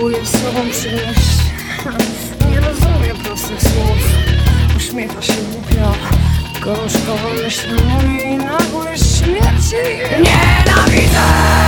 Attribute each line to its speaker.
Speaker 1: próbuje z sobą przynieść. Nie rozumie prostych słów. Uśmiecha się głupio. Gorzkowo myśli mówi nagłość śmierci. Nienawidzę!